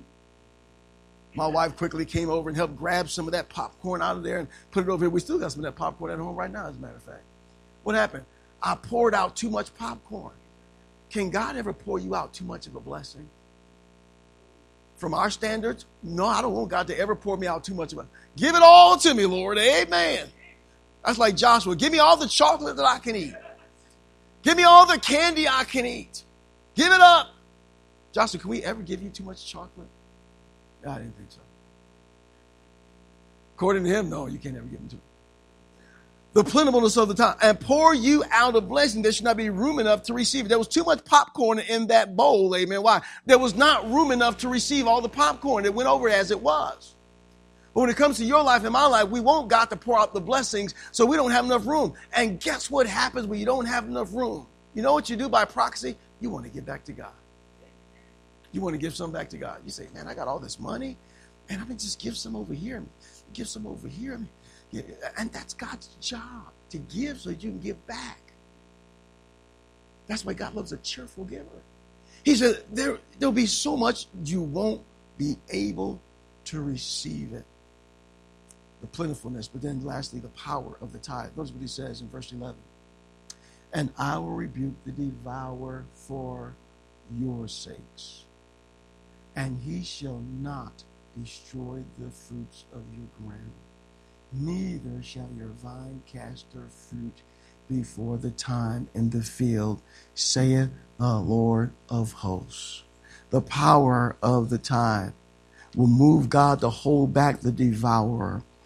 [SPEAKER 1] My wife quickly came over and helped grab some of that popcorn out of there and put it over here. We still got some of that popcorn at home right now, as a matter of fact. What happened? I poured out too much popcorn. Can God ever pour you out too much of a blessing? From our standards, no, I don't want God to ever pour me out too much of it. Give it all to me, Lord. Amen. That's like Joshua. Give me all the chocolate that I can eat. Give me all the candy I can eat. Give it up. Joshua, can we ever give you too much chocolate? I didn't think so. According to him, no, you can't ever give him to him. The plentifulness of the time, and pour you out a blessing. There should not be room enough to receive it. There was too much popcorn in that bowl, amen. Why? There was not room enough to receive all the popcorn. It went over as it was. But when it comes to your life and my life, we want God to pour out the blessings, so we don't have enough room. And guess what happens when you don't have enough room? You know what you do by proxy? You want to give back to God. You want to give some back to God. You say, man, I got all this money, and I mean, just give some over here, give some over here. I mean, yeah, and that's God's job, to give so that you can give back. That's why God loves a cheerful giver. He said, there, there'll be so much you won't be able to receive it. The plentifulness, but then lastly, the power of the tithe. Notice what he says in verse eleven. And I will rebuke the devourer for your sakes, and he shall not destroy the fruits of your ground, neither shall your vine cast her fruit before the time in the field, saith the Lord of hosts. The power of the tithe will move God to hold back the devourer.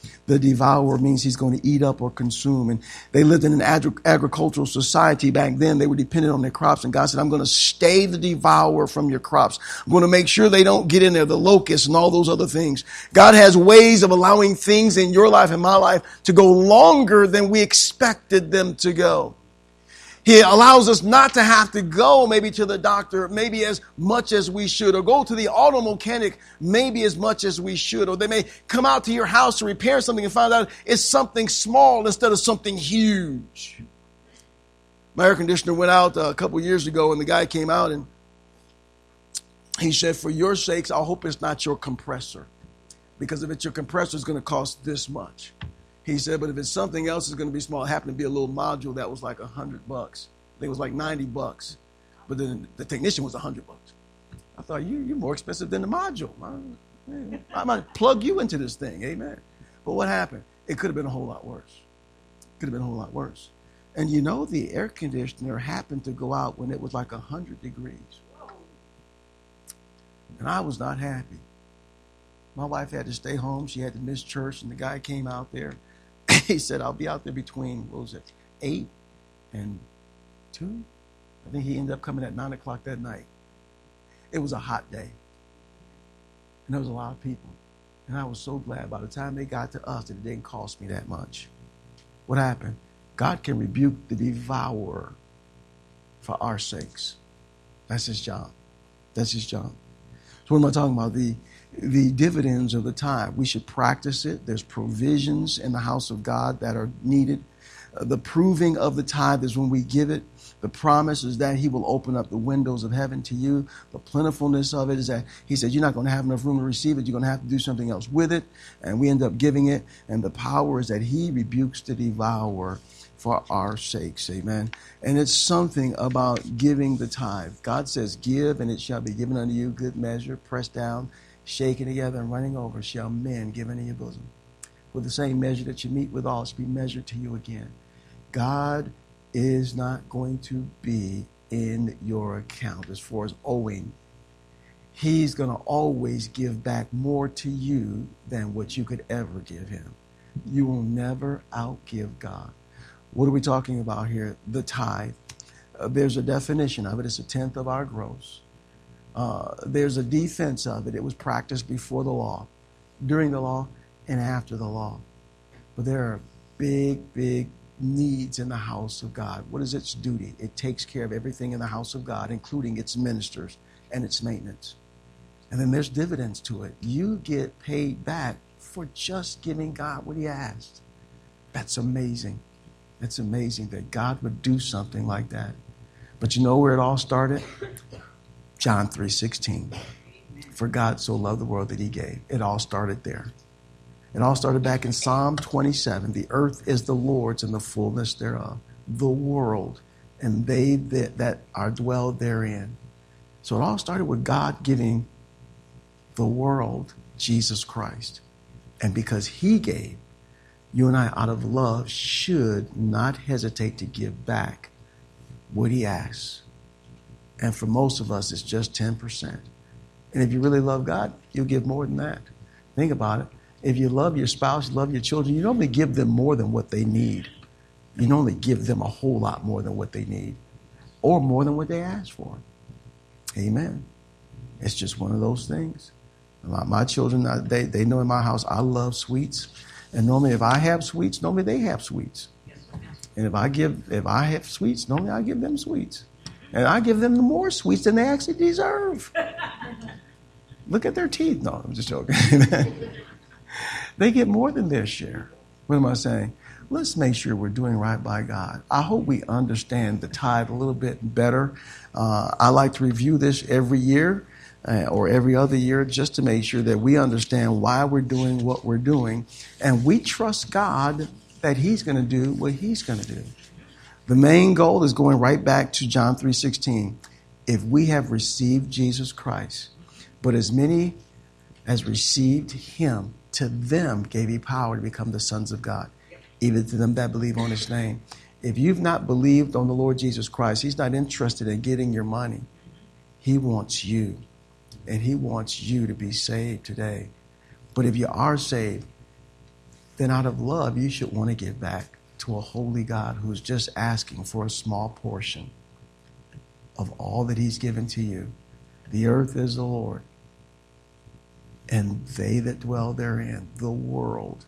[SPEAKER 1] The devourer means he's going to eat up or consume. And they lived in an agri- agricultural society back then. They were dependent on their crops. And God said, I'm going to stay the devourer from your crops. I'm going to make sure they don't get in there, the locusts and all those other things. God has ways of allowing things in your life and my life to go longer than we expected them to go. He allows us not to have to go maybe to the doctor maybe as much as we should, or go to the auto mechanic maybe as much as we should, or they may come out to your house to repair something and find out it's something small instead of something huge. My air conditioner went out a couple years ago, and the guy came out and he said, for your sakes, I hope it's not your compressor, because if it's your compressor, it's going to cost this much. He said, but if it's something else, it's going to be small. It happened to be a little module that was like a hundred bucks. I think it was like ninety bucks. But then the technician was a hundred bucks. I thought, you, you're more expensive than the module. I, I might plug you into this thing. Amen. But what happened? It could have been a whole lot worse. It could have been a whole lot worse. And you know, the air conditioner happened to go out when it was like a hundred degrees. And I was not happy. My wife had to stay home. She had to miss church. And the guy came out there. He said, I'll be out there between, what was it, eight and two? I think he ended up coming at nine o'clock that night. It was a hot day. And there was a lot of people. And I was so glad by the time they got to us that it didn't cost me that much. What happened? God can rebuke the devourer for our sakes. That's his job. That's his job. So what am I talking about? The The dividends of the tithe. We should practice it. There's provisions in the house of God that are needed. Uh, the proving of the tithe is when we give it. The promise is that he will open up the windows of heaven to you. The plentifulness of it is that he said, you're not going to have enough room to receive it. You're going to have to do something else with it. And we end up giving it. And the power is that he rebukes the devourer for our sakes. Amen. And it's something about giving the tithe. God says, give and it shall be given unto you, good measure, pressed down, shaken together and running over, shall men give into your bosom. With the same measure that you meet with all, it shall be measured to you again. God is not going to be in your account as far as owing. He's going to always give back more to you than what you could ever give him. You will never outgive God. What are we talking about here? The tithe. Uh, there's a definition of it. It's a tenth of our gross. Uh, there's a defense of it. It was practiced before the law, during the law, and after the law. But there are big, big needs in the house of God. What is its duty? It takes care of everything in the house of God, including its ministers and its maintenance. And then there's dividends to it. You get paid back for just giving God what he asked. That's amazing. It's amazing that God would do something like that. But you know where it all started? John three sixteen. For God so loved the world that he gave. It all started there. It all started back in Psalm twenty-seven. The earth is the Lord's and the fullness thereof. The world and they that, that are dwelled therein. So it all started with God giving the world Jesus Christ. And because he gave, you and I, out of love, should not hesitate to give back what he asks. And for most of us, it's just ten percent. And if you really love God, you'll give more than that. Think about it. If you love your spouse, you love your children, you normally give them more than what they need. You normally give them a whole lot more than what they need, or more than what they ask for. Amen. It's just one of those things. My children, they, they know in my house, I love sweets. And normally if I have sweets, normally they have sweets. And if I give, if I have sweets, normally I give them sweets. And I give them more sweets than they actually deserve. Look at their teeth. No, I'm just joking. They get more than their share. What am I saying? Let's make sure we're doing right by God. I hope we understand the tithe a little bit better. Uh, I like to review this every year uh, or every other year just to make sure that we understand why we're doing what we're doing. And we trust God that he's going to do what he's going to do. The main goal is going right back to John three sixteen. If we have received Jesus Christ, but as many as received him, to them gave he power to become the sons of God, even to them that believe on his name. If you've not believed on the Lord Jesus Christ, he's not interested in getting your money. He wants you, and he wants you to be saved today. But if you are saved, then out of love, you should want to give back to a holy God who is just asking for a small portion of all that he's given to you. The earth is the Lord, and they that dwell therein, the world.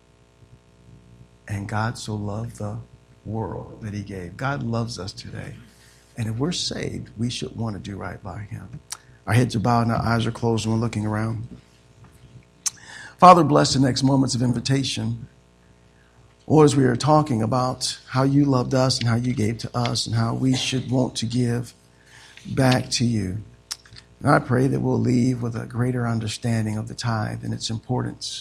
[SPEAKER 1] And God so loved the world that he gave. God loves us today. And if we're saved, we should want to do right by him. Our heads are bowed and our eyes are closed and we're looking around. Father, bless the next moments of invitation. Or as we are talking about how you loved us and how you gave to us and how we should want to give back to you. And I pray that we'll leave with a greater understanding of the tithe and its importance.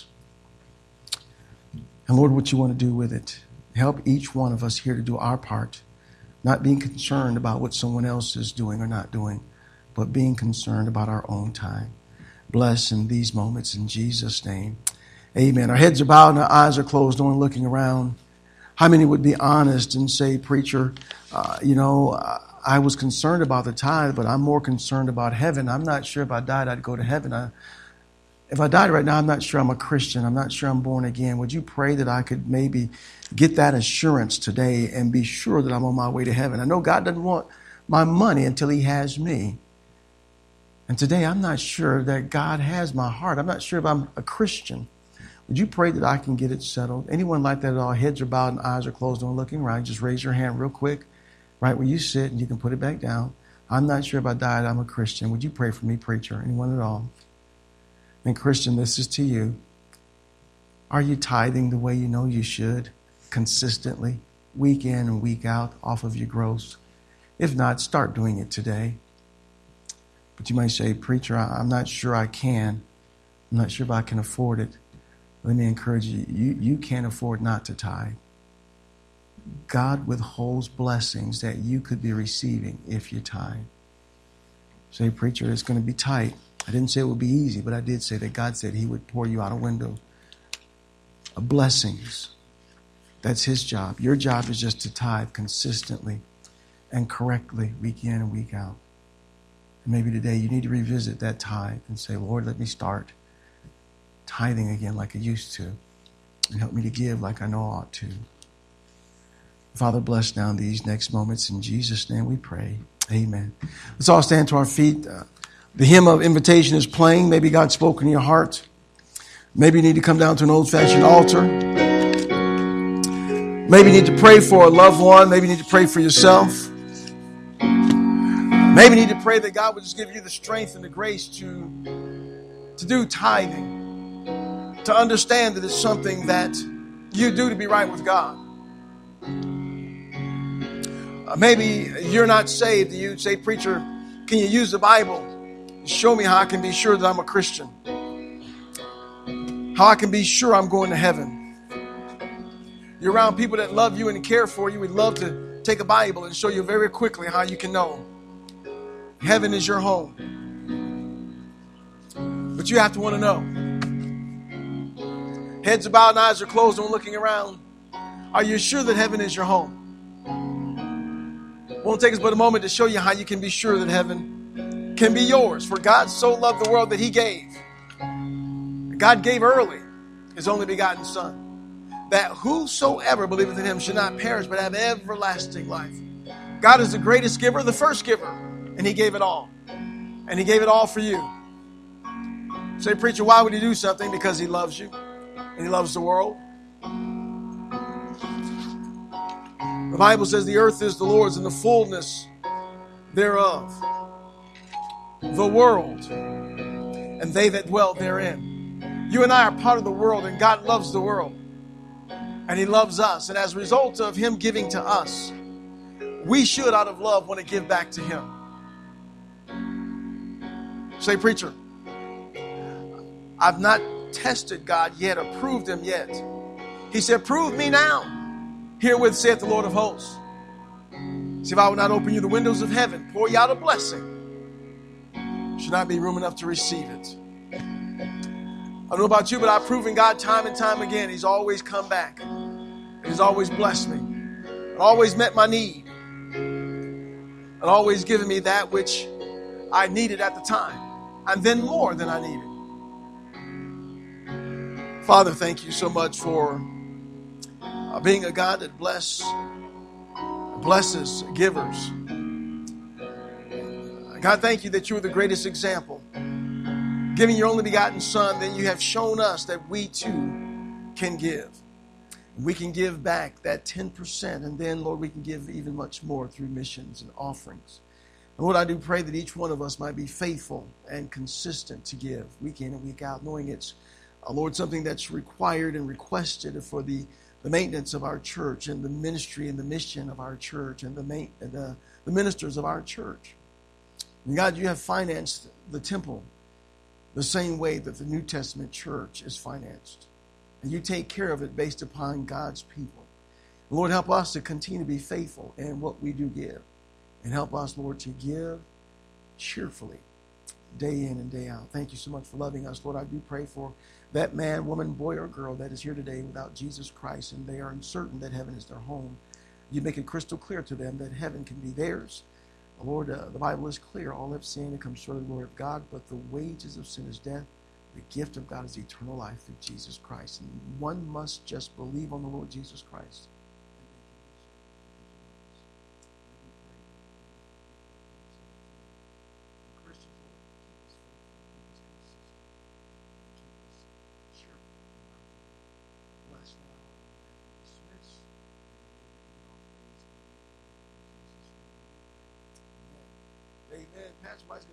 [SPEAKER 1] And Lord, what you want to do with it. Help each one of us here to do our part, not being concerned about what someone else is doing or not doing, but being concerned about our own time. Bless in these moments in Jesus' name. Amen. Our heads are bowed and our eyes are closed, no one looking around. How many would be honest and say, preacher, uh, you know, uh, I was concerned about the tithe, but I'm more concerned about heaven. I'm not sure if I died, I'd go to heaven. I, if I died right now, I'm not sure I'm a Christian. I'm not sure I'm born again. Would you pray that I could maybe get that assurance today and be sure that I'm on my way to heaven? I know God doesn't want my money until he has me. And today I'm not sure that God has my heart. I'm not sure if I'm a Christian. Would you pray that I can get it settled? Anyone like that at all? Heads are bowed and eyes are closed, no one looking around. Just raise your hand real quick, right where you sit, and you can put it back down. I'm not sure if I died, I'm a Christian. Would you pray for me, preacher? Anyone at all? And Christian, this is to you. Are you tithing the way you know you should, consistently, week in and week out, off of your gross? If not, start doing it today. But you might say, preacher, I'm not sure I can. I'm not sure if I can afford it. Let me encourage you, you, you can't afford not to tithe. God withholds blessings that you could be receiving if you tithe. Say, preacher, it's going to be tight. I didn't say it would be easy, but I did say that God said he would pour you out a window of blessings. That's his job. Your job is just to tithe consistently and correctly week in and week out. And maybe today you need to revisit that tithe and say, Lord, let me start tithing again like I used to, and help me to give like I know I ought to. Father, bless now these next moments. In Jesus' name we pray. Amen. Let's all stand to our feet. Uh, the hymn of invitation is playing. Maybe God spoke in your heart. Maybe you need to come down to an old-fashioned altar. Maybe you need to pray for a loved one. Maybe you need to pray for yourself. Maybe you need to pray that God would just give you the strength and the grace to, to do tithing, to understand that it's something that you do to be right with God. Uh, maybe you're not saved. You'd say, preacher, can you use the Bible to show me how I can be sure that I'm a Christian? How I can be sure I'm going to heaven? You're around people that love you and care for you. We'd love to take a Bible and show you very quickly how you can know heaven is your home. But you have to want to know. Heads are bowed and eyes are closed and we're looking around. Are you sure that heaven is your home? It won't take us but a moment to show you how you can be sure that heaven can be yours. For God so loved the world that he gave. God gave early his only begotten Son, that whosoever believeth in him should not perish but have everlasting life. God is the greatest giver, the first giver, and he gave it all. And he gave it all for you. Say, preacher, why would he do something? Because he loves you and he loves the world. The Bible says the earth is the Lord's and the fullness thereof, the world, and they that dwell therein. You and I are part of the world, and God loves the world. And he loves us. And as a result of him giving to us, we should, out of love, want to give back to him. Say, preacher, I've not tested God yet or proved him yet. He said, prove me now. Herewith saith the Lord of hosts. See, if I would not open you the windows of heaven, pour you out a blessing, should not be room enough to receive it. I don't know about you, but I've proven God time and time again. He's always come back. He's always blessed me. And always met my need. And always given me that which I needed at the time. And then more than I needed. Father, thank you so much for uh, being a God that bless, blesses givers. God, thank you that you are the greatest example. Giving your only begotten Son, then you have shown us that we too can give. We can give back that ten percent, and then, Lord, we can give even much more through missions and offerings. And Lord, I do pray that each one of us might be faithful and consistent to give week in and week out, knowing it's, uh, Lord, something that's required and requested for the, the maintenance of our church and the ministry and the mission of our church and the, main, and the, the ministers of our church. And God, you have financed the temple the same way that the New Testament church is financed. And you take care of it based upon God's people. Lord, help us to continue to be faithful in what we do give. And help us, Lord, to give cheerfully day in and day out. Thank you so much for loving us. Lord, I do pray for that man, woman, boy, or girl that is here today without Jesus Christ, and they are uncertain that heaven is their home. You make it crystal clear to them that heaven can be theirs. Lord, uh, the Bible is clear. All have sinned and come short of the glory of God, but the wages of sin is death. The gift of God is eternal life through Jesus Christ. And one must just believe on the Lord Jesus Christ. Amen. Pastor Mike's